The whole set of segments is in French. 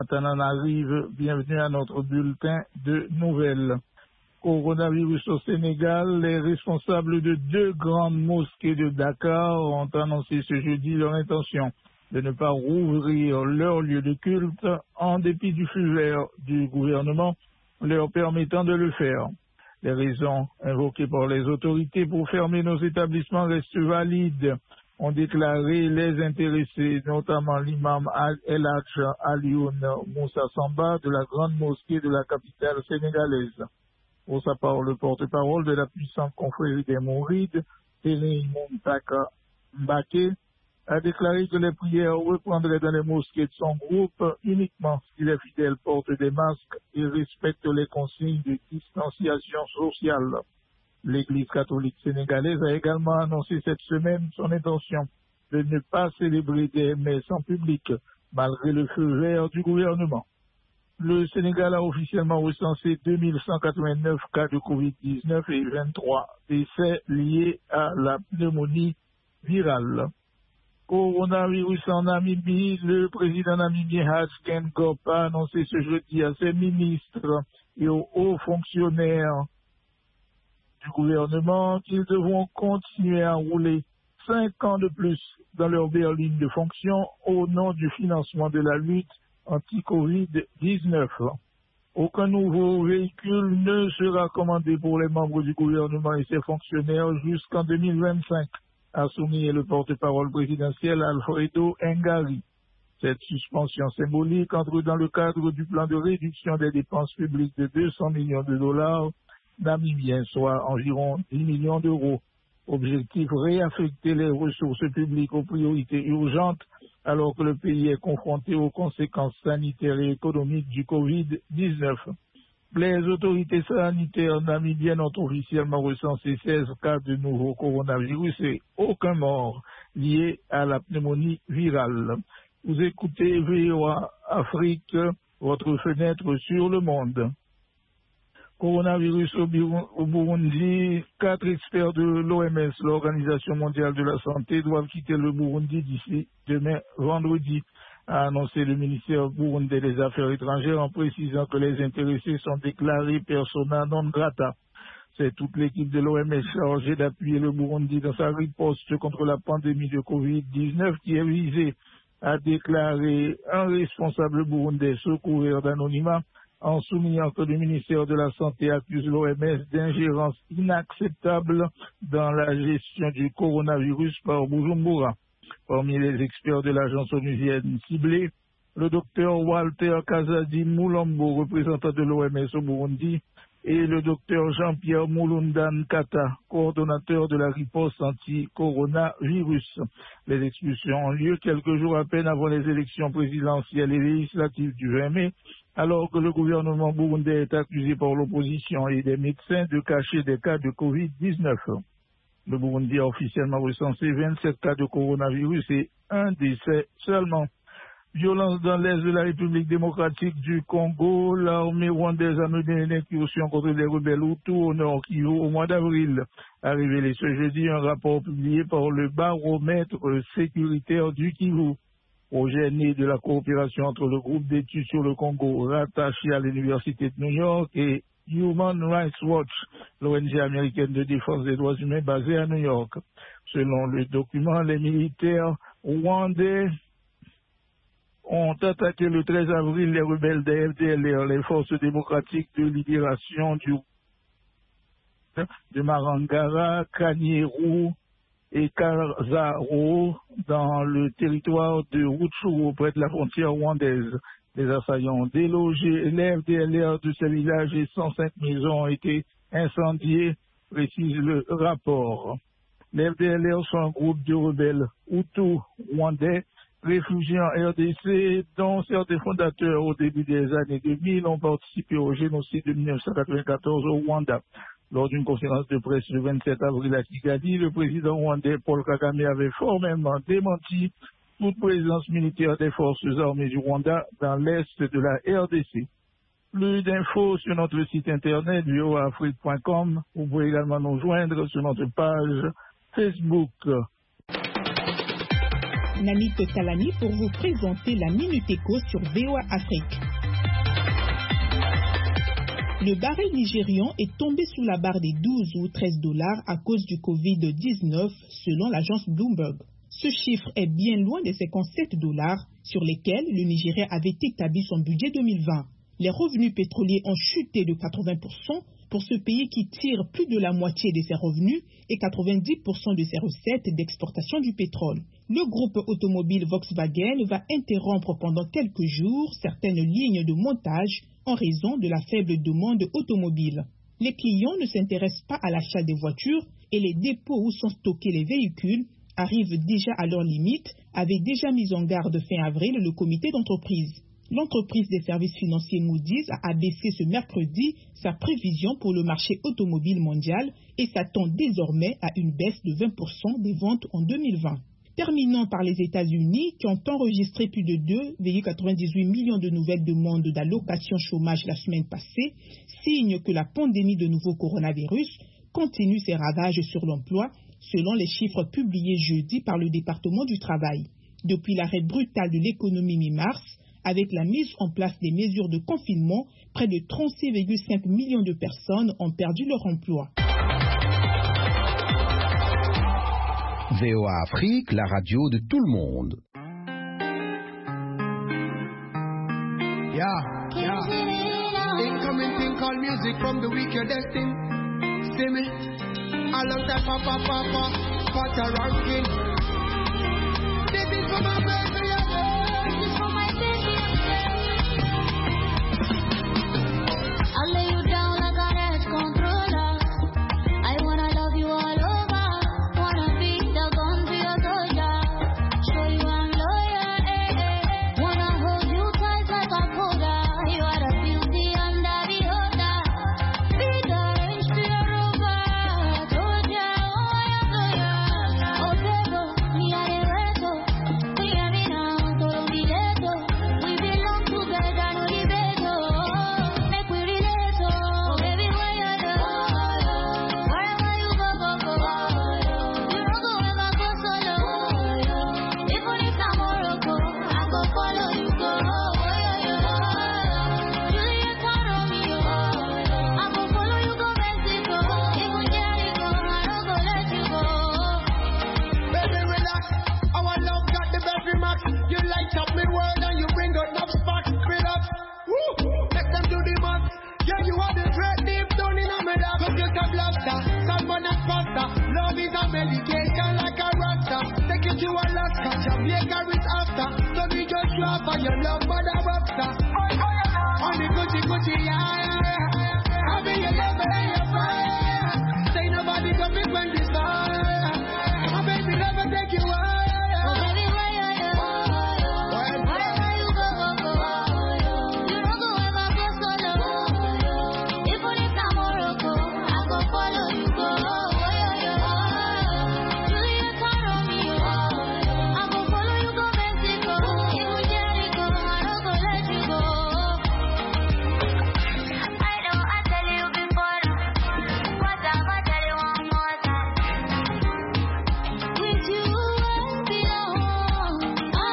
Maintenant, on arrive. Bienvenue à notre bulletin de nouvelles. Coronavirus au Sénégal, les responsables de 2 grandes mosquées de Dakar ont annoncé ce jeudi leur intention de ne pas rouvrir leur lieu de culte en dépit du feu vert du gouvernement leur permettant de le faire. Les raisons invoquées par les autorités pour fermer nos établissements restent valides, ont déclaré les intéressés, notamment l'imam El Hadj Alioune Moussa Samba de la grande mosquée de la capitale sénégalaise. Pour sa part, le porte-parole de la puissante confrérie des Mourides, Télé Montaka Mbake, a déclaré que les prières reprendraient dans les mosquées de son groupe uniquement si les fidèles portent des masques et respectent les consignes de distanciation sociale. L'Église catholique sénégalaise a également annoncé cette semaine son intention de ne pas célébrer des messes en public, malgré le feu vert du gouvernement. Le Sénégal a officiellement recensé 2189 cas de Covid-19 et 23 décès liés à la pneumonie virale. Coronavirus en Namibie, le président namibien Hage Geingob a annoncé ce jeudi à ses ministres et aux hauts fonctionnaires du gouvernement qu'ils devront continuer à rouler 5 ans de plus dans leur berline de fonction au nom du financement de la lutte anti-Covid-19. Aucun nouveau véhicule ne sera commandé pour les membres du gouvernement et ses fonctionnaires jusqu'en 2025, a souligné le porte-parole présidentiel Alfredo Ngari. Cette suspension symbolique entre dans le cadre du plan de réduction des dépenses publiques de 200 millions de dollars namibiens, soit environ 10 millions d'euros. Objectif, réaffecter les ressources publiques aux priorités urgentes alors que le pays est confronté aux conséquences sanitaires et économiques du Covid-19. Les autorités sanitaires namibiennes ont officiellement recensé 16 cas de nouveau coronavirus et aucun mort lié à la pneumonie virale. Vous écoutez VOA Afrique, votre fenêtre sur le monde. Coronavirus au Burundi, 4 experts de l'OMS, l'Organisation mondiale de la santé, doivent quitter le Burundi d'ici demain vendredi, a annoncé le ministère burundais des Affaires étrangères en précisant que les intéressés sont déclarés persona non grata. C'est toute l'équipe de l'OMS chargée d'appuyer le Burundi dans sa riposte contre la pandémie de Covid-19 qui est visée à déclarer un responsable burundais secours d'anonymat en soulignant que le ministère de la Santé accuse l'OMS d'ingérence inacceptable dans la gestion du coronavirus par Bujumbura. Parmi les experts de l'agence onusienne ciblée, le docteur Walter Kazadi Moulambo, représentant de l'OMS au Burundi, et le docteur Jean-Pierre Moulundan Kata, coordonnateur de la riposte anti-coronavirus. Les expulsions ont lieu quelques jours à peine avant les élections présidentielles et législatives du 20 mai, alors que le gouvernement burundais est accusé par l'opposition et des médecins de cacher des cas de Covid-19. Le Burundi a officiellement recensé 27 cas de coronavirus et 1 décès seulement. Violence dans l'est de la République démocratique du Congo, l'armée rwandaise a mené une incursion contre les rebelles Hutus au nord Kivu au mois d'avril, a révélé ce jeudi un rapport publié par le baromètre sécuritaire du Kivu. Projet né de la coopération entre le groupe d'études sur le Congo rattaché à l'Université de New York et Human Rights Watch, l'ONG américaine de défense des droits humains basée à New York. Selon le document, les militaires rwandais ont attaqué le 13 avril les rebelles des FDLR, les forces démocratiques de libération de Marangara, Kanyerou et Kazaro dans le territoire de Rutshuru, près de la frontière rwandaise. Les assaillants ont délogé les FDLR de ces villages et 105 maisons ont été incendiées, précise le rapport. Les FDLR sont un groupe de rebelles Hutus rwandais réfugiés en RDC, dont certains fondateurs au début des années 2000 ont participé au génocide de 1994 au Rwanda. Lors d'une conférence de presse le 27 avril à Kigali, le président rwandais Paul Kagame avait formellement démenti toute présence militaire des forces armées du Rwanda dans l'est de la RDC. Plus d'infos sur notre site internet voaafrique.com. Vous pouvez également nous joindre sur notre page Facebook. Namit Talani pour vous présenter la Minute Éco sur VOA Afrique. Le baril nigérian est tombé sous la barre des 12 ou 13 dollars à cause du Covid-19 selon l'agence Bloomberg. Ce chiffre est bien loin des 57 dollars sur lesquels le Nigeria avait établi son budget 2020. Les revenus pétroliers ont chuté de 80% pour ce pays qui tire plus de la moitié de ses revenus et 90% de ses recettes d'exportation du pétrole. Le groupe automobile Volkswagen va interrompre pendant quelques jours certaines lignes de montage en raison de la faible demande automobile. Les clients ne s'intéressent pas à l'achat des voitures et les dépôts où sont stockés les véhicules arrivent déjà à leur limite, avait déjà mis en garde fin avril le comité d'entreprise. L'entreprise des services financiers Moody's a abaissé ce mercredi sa prévision pour le marché automobile mondial et s'attend désormais à une baisse de 20% des ventes en 2020. Terminons par les États-Unis qui ont enregistré plus de 2,98 millions de nouvelles demandes d'allocation chômage la semaine passée, signe que la pandémie de nouveau coronavirus continue ses ravages sur l'emploi, selon les chiffres publiés jeudi par le département du travail. Depuis l'arrêt brutal de l'économie mi-mars, avec la mise en place des mesures de confinement, près de 36,5 millions de personnes ont perdu leur emploi. VOA Afrique, la radio de tout le monde. Incoming thing called music from the weaker destined. See me? I love that papa, ranking. This is for my baby, this is for my baby. I'll lay you down like an edge controller. I wanna love you all over. Wanna be the gun to your soldier. Show you I'm loyal, Wanna hold you tight like a coda. You are the beauty under the order. Be the range to your rover. Told ya, oh, baby, me are the reto. We are me now, todo mi leto. We belong together, no debato. Make we relate, oh, baby, where you go? Wherever you go. You don't go ever go solo. Even if I'm Morocco, I go follow you go. Juliet and Romeo, I go follow you go Mexico. Even Jericho, I don't go let you go. Baby, relax. Our love got the battery max. You light up me world and you bring out enough sparks. Fill up. Woo! Make them do the math. Yeah, you are the threat deep down in a lap. Look like a blaster, salmon and pasta. Love is a medication like a rasta. Take you to Alaska, Jamaica is after. So we just laugh and your love for the rockstar. On the Gucci, yeah. I'll be your lover and your fire. Say nobody coming when this fire. My baby never take you away. Oh, baby, where you go? Wherever you go. You don't go ever go solo. Even if I'm Morocco, I go follow you go. Juliet and Romeo, I go follow you go Mexico. Even Jericho, I don't go let you go. I know I tell you before, but I gotta tell you one more time. With you I belong,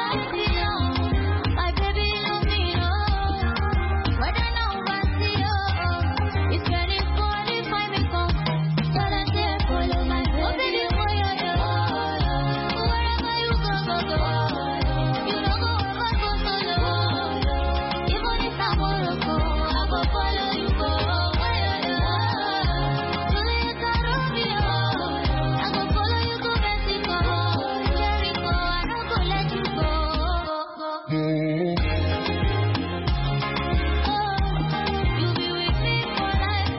my baby you know me, whether now or see you, it's 2045 me come, gotta say follow my baby. Oh baby, where you go? Wherever you go, you don't go ever go solo. Even if I'm Morocco, I go follow you go. Juliet and Romeo, I go follow you go Mexico. Jericho, I don't go let you go. You be with me for life,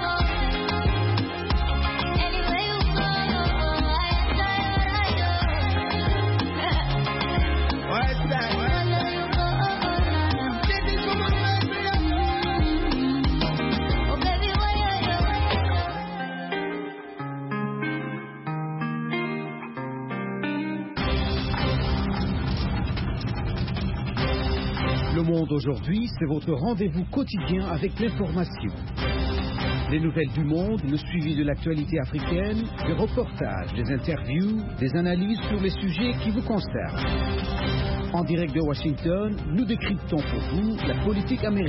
anywhere you go, I What's that? Where you go, this is for my baby. Oh baby, where you Le monde aujourd'hui, c'est votre rendez-vous quotidien avec l'information. Les nouvelles du monde, le suivi de l'actualité africaine, des reportages, des interviews, des analyses sur les sujets qui vous concernent. En direct de Washington, nous décryptons pour vous la politique américaine.